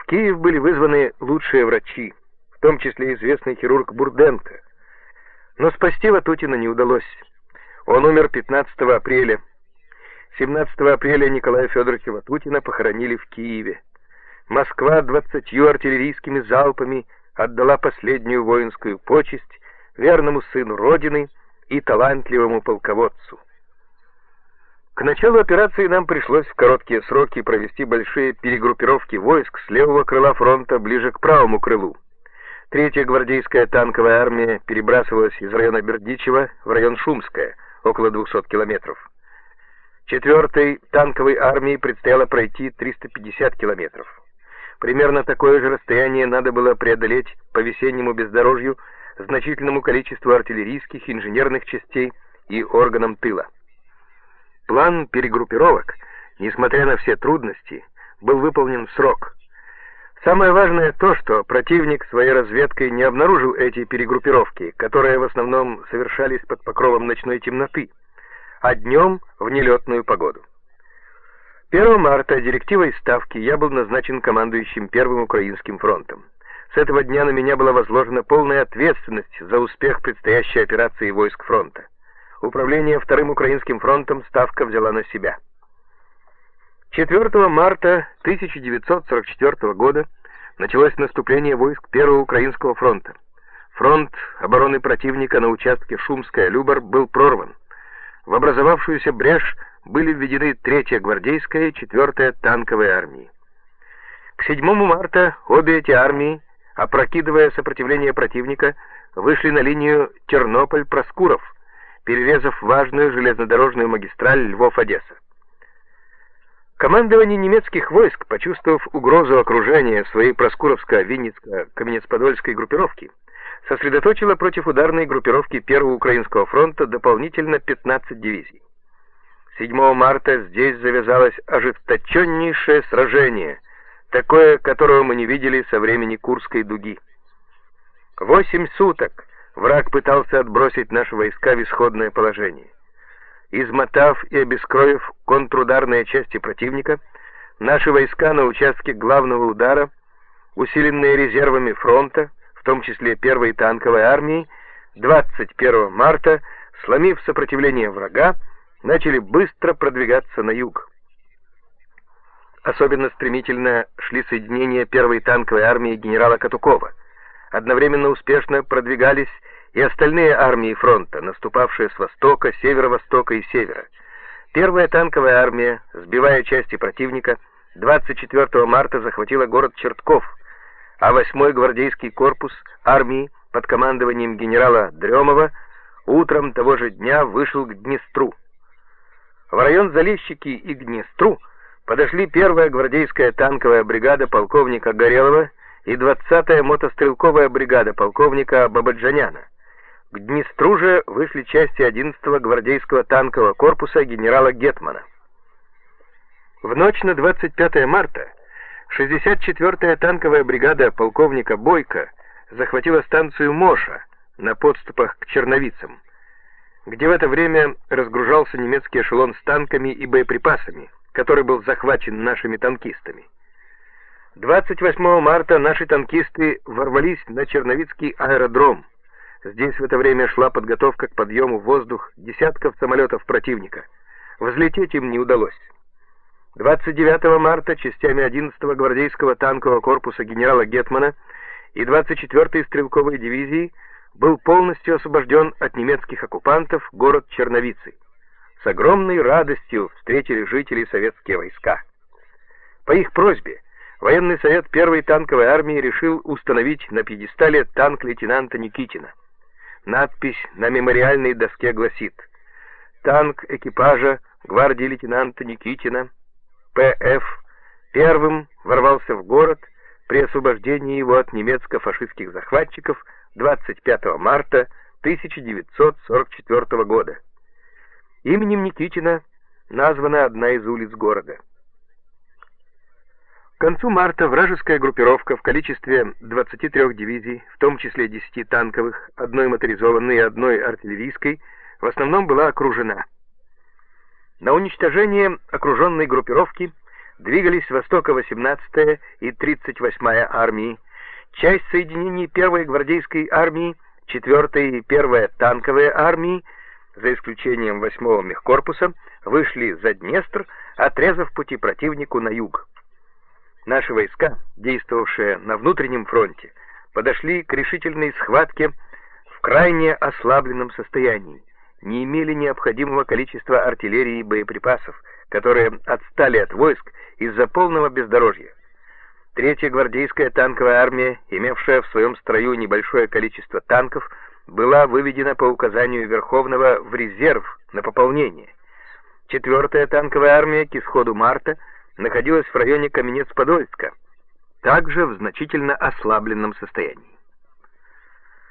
В Киев были вызваны лучшие врачи, в том числе известный хирург Бурденко. Но спасти Ватутина не удалось. Он умер 15 апреля. 17 апреля Николая Федоровича Ватутина похоронили в Киеве. Москва 20 артиллерийскими залпами отдала последнюю воинскую почесть верному сыну Родины и талантливому полководцу. К началу операции нам пришлось в короткие сроки провести большие перегруппировки войск с левого крыла фронта ближе к правому крылу. Третья гвардейская танковая армия перебрасывалась из района Бердичева в район Шумское, около 200 километров. Четвертой танковой армии предстояло пройти 350 километров. Примерно такое же расстояние надо было преодолеть по весеннему бездорожью значительному количеству артиллерийских, инженерных частей и органам тыла. План перегруппировок, несмотря на все трудности, был выполнен в срок. Самое важное то, что противник своей разведкой не обнаружил эти перегруппировки, которые в основном совершались под покровом ночной темноты, а днем в нелетную погоду. 1 марта директивой Ставки я был назначен командующим Первым Украинским фронтом. С этого дня на меня была возложена полная ответственность за успех предстоящей операции войск фронта. Управление Вторым Украинским фронтом Ставка взяла на себя. 4 марта 1944 года началось наступление войск Первого Украинского фронта. Фронт обороны противника на участке Шумская-Любар был прорван. В образовавшуюся брешь были введены 3-я гвардейская и 4-я танковые армии. К 7 марта обе эти армии, опрокидывая сопротивление противника, вышли на линию Тернополь-Проскуров, перерезав важную железнодорожную магистраль Львов-Одесса. Командование немецких войск, почувствовав угрозу окружения своей Проскуровско-Винницко-Каменец-Подольской группировки, сосредоточило против ударной группировки Первого Украинского фронта дополнительно 15 дивизий. 7 марта здесь завязалось ожесточеннейшее сражение, такое, которого мы не видели со времени Курской дуги. 8 суток враг пытался отбросить наши войска в исходное положение. Измотав и обескровив контрударные части противника, наши войска на участке главного удара, усиленные резервами фронта, в том числе 1-й танковой армии, 21 марта, сломив сопротивление врага, начали быстро продвигаться на юг. Особенно стремительно шли соединения 1-й танковой армии генерала Катукова. Одновременно успешно продвигались и остальные армии фронта, наступавшие с востока, северо-востока и севера. 1-я танковая армия, сбивая части противника, 24 марта захватила город Чертков, а 8-й гвардейский корпус армии под командованием генерала Дремова утром того же дня вышел к Днестру. В район Залещики и к Днестру подошли 1-я гвардейская танковая бригада полковника Горелова и 20-я мотострелковая бригада полковника Бабаджаняна. К Днестру же вышли части 11-го гвардейского танкового корпуса генерала Гетмана. В ночь на 25 марта 64-я танковая бригада полковника Бойко захватила станцию Моша на подступах к Черновицам, где в это время разгружался немецкий эшелон с танками и боеприпасами, который был захвачен нашими танкистами. 28 марта наши танкисты ворвались на Черновицкий аэродром. Здесь в это время шла подготовка к подъему в воздух десятков самолетов противника. Взлететь им не удалось. 29 марта частями 11-го гвардейского танкового корпуса генерала Гетмана и 24-й стрелковой дивизии был полностью освобожден от немецких оккупантов город Черновицы. С огромной радостью встретили жители советские войска. По их просьбе военный совет 1-й танковой армии решил установить на пьедестале танк лейтенанта Никитина. Надпись на мемориальной доске гласит: «Танк экипажа гвардии лейтенанта Никитина, П.Ф., первым ворвался в город при освобождении его от немецко-фашистских захватчиков 25 марта 1944 года. Именем Никитина названа одна из улиц города». К концу марта вражеская группировка в количестве 23 дивизий, в том числе 10 танковых, 1 моторизованной и 1 артиллерийской, в основном была окружена. На уничтожение окруженной группировки двигались с востока 18-я и 38-я армии, часть соединений 1-й гвардейской армии, 4-я и 1-я танковые армии, за исключением 8-го мехкорпуса, вышли за Днестр, отрезав пути противнику на юг. Наши войска, действовавшие на внутреннем фронте, подошли к решительной схватке в крайне ослабленном состоянии, не имели необходимого количества артиллерии и боеприпасов, которые отстали от войск из-за полного бездорожья. 3-я гвардейская танковая армия, имевшая в своем строю небольшое количество танков, была выведена по указанию Верховного в резерв на пополнение. 4-я танковая армия к исходу марта находилась в районе Каменец-Подольска, также в значительно ослабленном состоянии.